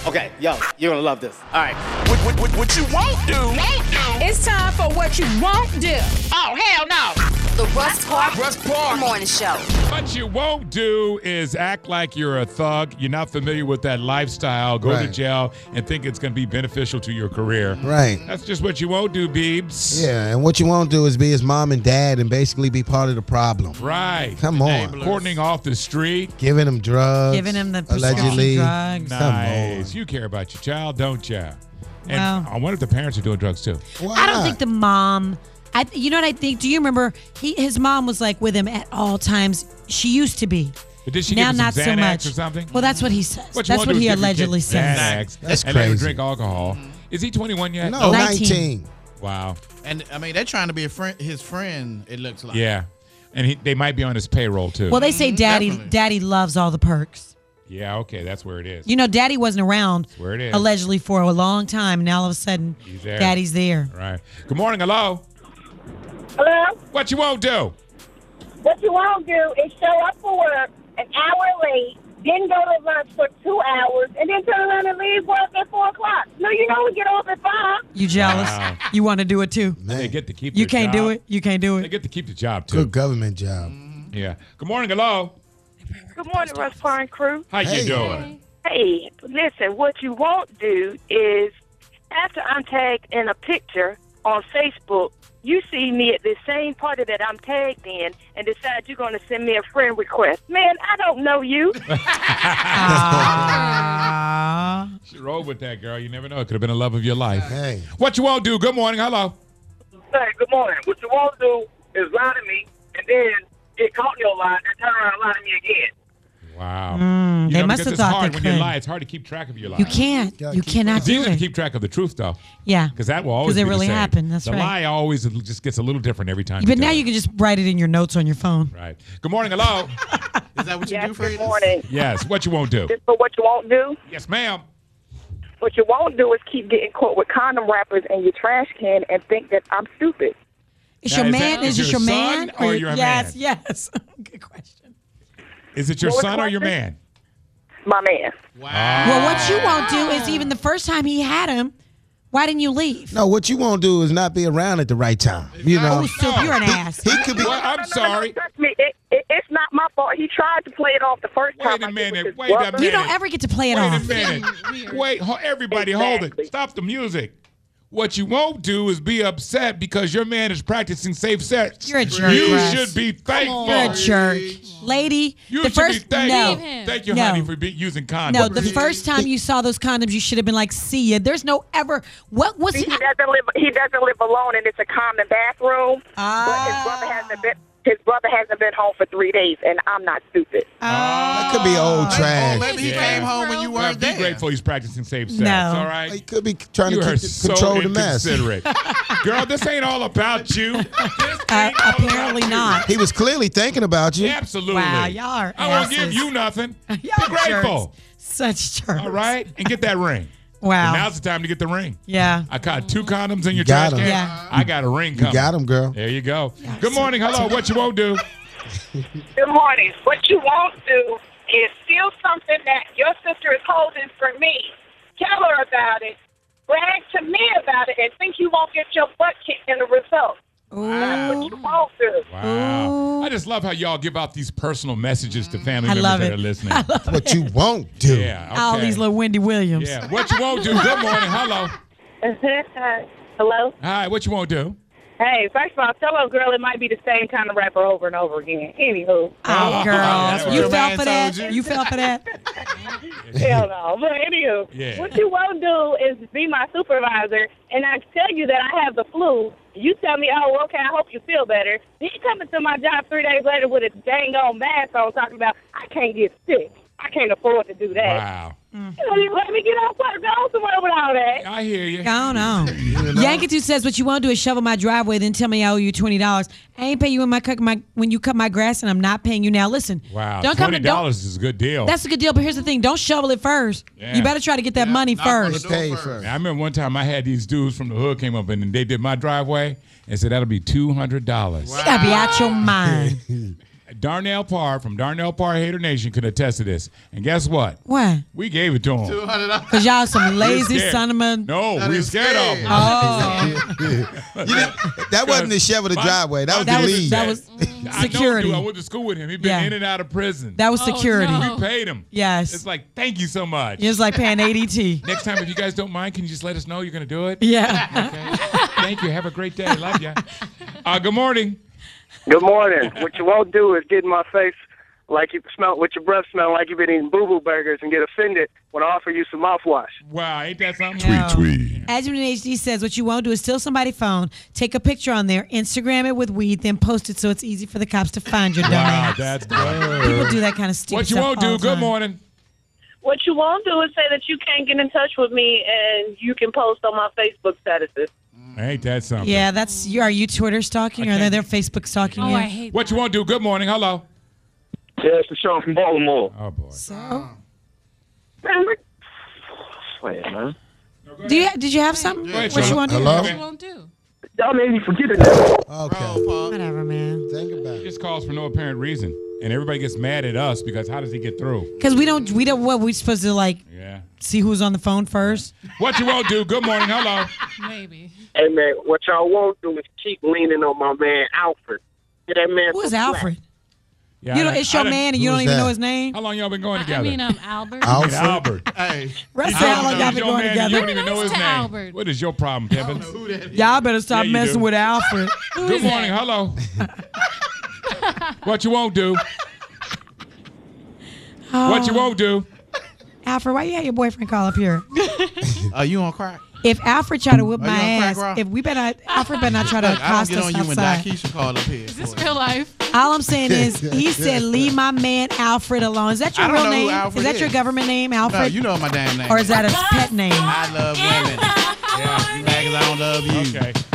Okay, yo, you're gonna love this. All right. What you won't do. It's time for what you won't do. Oh, hell no. The Russ Park Morning Show. What you won't do is act like you're a thug. You're not familiar with that lifestyle. Go to jail and think it's going to be beneficial to your career. Right. That's just what you won't do, Beebs. Yeah, and what you won't do is be his mom and dad and basically be part of the problem. Right. Come on. Cordoning off the street. Giving him drugs. Giving him the prescription allegedly. drugs. Nice. You care about your child, don't you? And Well. I wonder if the parents are doing drugs too. Why I don't not? think the mom. You know what I think? Do you remember his mom was like with him at all times? She used to be. But did she Now give him not some so Xanax much or something? Well, that's what he says. What you That's won't what do is he give your allegedly kid says. Xanax That's and let him crazy. drink alcohol. Is he 21 yet? No, 19. 19. Wow. And I mean, they're trying to be his friend. It looks like. Yeah. And they might be on his payroll too. Well, they say Definitely. daddy loves all the perks. Yeah, okay, that's where it is. You know, daddy wasn't around That's where it is. allegedly for a long time. Now all of a sudden, He's there. daddy's there. Right. Good morning, hello. Hello? What you won't do? What you won't do is show up for work an hour late, then go to lunch for 2 hours, and then turn around and leave work at 4 o'clock. No, you know we get off at 5. You jealous? Wow. You want to do it too? They get to keep You their can't job. do it. You can't do They it. get to keep the job too. Good government job. Yeah. Good morning, hello. Good morning, Russ Park crew. How Hey. you doing? Hey, listen, what you won't do is after I'm tagged in a picture on Facebook, you see me at the same party that I'm tagged in and decide you're going to send me a friend request. Man, I don't know you. Ah. She rolled with that, girl. You never know. It could have been the love of your life. Hey. What you won't do? Good morning, hello. Hey, good morning. What you won't do is lie to me and then get caught in your lie and turn around and lie to me again. Wow. they must because have thought it's hard they when you could. lie. It's hard to keep track of your lies. You can't. Gotta You keep cannot It's do easy to it. keep track of the truth, though, Yeah. because that will always Because it be the really same. happened. That's the right. lie always just gets a little different every time. But you now tell you it. can just write it in your notes on your phone. Right. Good morning, hello. Is that what you Yes, do for good it? morning. Yes. What you won't do? This for what you won't do. Yes, ma'am. What you won't do is keep getting caught with condom wrappers in your trash can and think that I'm stupid. Is Now, your is man? that- Is is it your your son man? or your yes, man? Yes. Good question. Is it your What was son the or your question? man? My man. Wow. Well, what you won't do is even the first time he had him, why didn't you leave? No, what you won't do is not be around at the right time. You know. Oh, so you're an ass. He could be. Well, I'm sorry. Trust me, it's not my fault. He tried to play it off the first time. Wait a I did minute. with his Wait a brother. minute. You don't ever get to play it Wait off. a minute. Wait, everybody, hold it. Exactly. Stop the music. What you won't do is be upset because your man is practicing safe sex. You're a jerk, You Russ. should be thankful. You're a jerk. Lady, You the should first be thankful. no. Thank you, No. honey, for using condoms. No, the first time you saw those condoms, you should have been like, "See ya." There's no ever. What was He doesn't live. He doesn't live alone, and it's a common bathroom. Ah. But his brother hasn't been home for 3 days, and I'm not stupid. That could be old trash. Oh, maybe he Yeah. came home when you Well, weren't be there. grateful he's practicing safe sex. No. All right. He could be trying You to are keep so control the mess. inconsiderate. Girl, this ain't all about you. This ain't all apparently about not. He was clearly thinking about you. you. Absolutely. Wow, y'all are I won't give asses. you nothing. Y'all Be are grateful. jerks. Such jerks. All right? And get that ring. Wow. And now's the time to get the ring. Yeah. I caught 2 condoms in your got trash 'em. can. Yeah. I got a ring coming. You got him, girl. There you go. Good morning. Hello. What you won't do? Good morning. What you won't do is steal something that your sister is holding for me. Tell her about it. Brag to me about it, and think you won't get your butt kicked in the result. That's what you won't do. Wow. I just love how y'all give out these personal messages to family I members love that it. are listening. What you won't do. Yeah. Okay. All these little Wendy Williams. Yeah. What you won't do? Good morning. Hello. Hello? Hi. What you won't do? Hey, first of all, tell a girl it might be the same kind of rapper over and over again. Anywho. Oh, that's girl. what You your fell man for that? told you. You fell for that? Hell no. But anywho, Yeah. what you won't do is be my supervisor, and I tell you that I have the flu. You tell me, oh, okay, I hope you feel better. Then you come into my job 3 days later with a dang on mask on talking about, I can't get sick. I can't afford to do that. Wow. You know, you let me get off work, go somewhere with all that. I hear you. Go on. Yankee says what you won't do is shovel my driveway, then tell me I owe you $20. I ain't pay you when you cut my grass, and I'm not paying you now. Listen, Wow. don't come to $20 is a good deal. That's a good deal, but here's the thing: don't shovel it first. Yeah. You better try to get that money knock on the first. door Pay first. first. I remember one time I had these dudes from the hood came up and they did my driveway and said that'll be $200. You gotta be out your mind. Darnell Parr from Darnell Parr Hater Nation can attest to this. And guess what? What? We gave it to him. $200. Because y'all some lazy scared. son of a... No, we scared of him. That wasn't the shove of the driveway. That was the lead. That was security. I went to school with him. He'd been in and out of prison. That was security. We paid him. Yes. It's like, thank you so much. It was like paying ADT. Next time, if you guys don't mind, can you just let us know you're going to do it? Yeah. Okay. Thank you. Have a great day. Love ya. Good morning. Good morning. What you won't do is get in my face like you smell with your breath smell like you've been eating boo-boo burgers and get offended when I offer you some mouthwash. Wow, ain't that something? No. Tweet. Admin HD says what you won't do is steal somebody's phone, take a picture on there, Instagram it with weed, then post it so it's easy for the cops to find your dumb Wow, ass. that's good. People do that kind of stupid What you stuff won't all do, the good time. morning. What you won't do is say that you can't get in touch with me and you can post on my Facebook statuses. Ain't that something? Yeah, that's you. Are you Twitter stalking or they're Facebook stalking you? I hate What you won't do, good morning. Hello. Yeah, it's the show from Baltimore. Oh, boy. So, Man, wait, man. did you have something? Go ahead, What Sean. you want to do? Hello? what you won't do. Y'all made me forget it now. Okay. Whatever, man. Think about it. Just calls for no apparent reason. And everybody gets mad at us because how does he get through? Because we don't. What we supposed to like? Yeah. See who's on the phone first. What you won't do, good morning. Hello. Maybe. Hey, man, what y'all won't do is keep leaning on my man, Alfred. Get that man Who is some slack. Alfred? Yeah, You know, it's your man and you Who's don't even that? know his name. How long y'all been going I together? mean, Albert. Alfred. Albert. Hey, Rest how long y'all been Your going man, You don't together. even know his to name. Albert. What is your problem, Kevin? who that is? Y'all better stop Yeah, you messing do. with Alfred. Good morning. Hello. What you won't do? What you won't do? Alfred, why you had your boyfriend call up here? Are you on crack? If Alfred try to whip Are you my on crack, ass, Rob? if we better, Alfred better not try to Look, I don't accost get us on you when outside. Dakeisha called up here. Is this real life? All I'm saying is, he said, "Leave my man Alfred alone." Is that your I don't real know who name? Alfred Is that your is. government name, No, Alfred? you know my damn name. Or is that a pet name? I love women. Yeah. You mad 'cause I don't love you. Okay.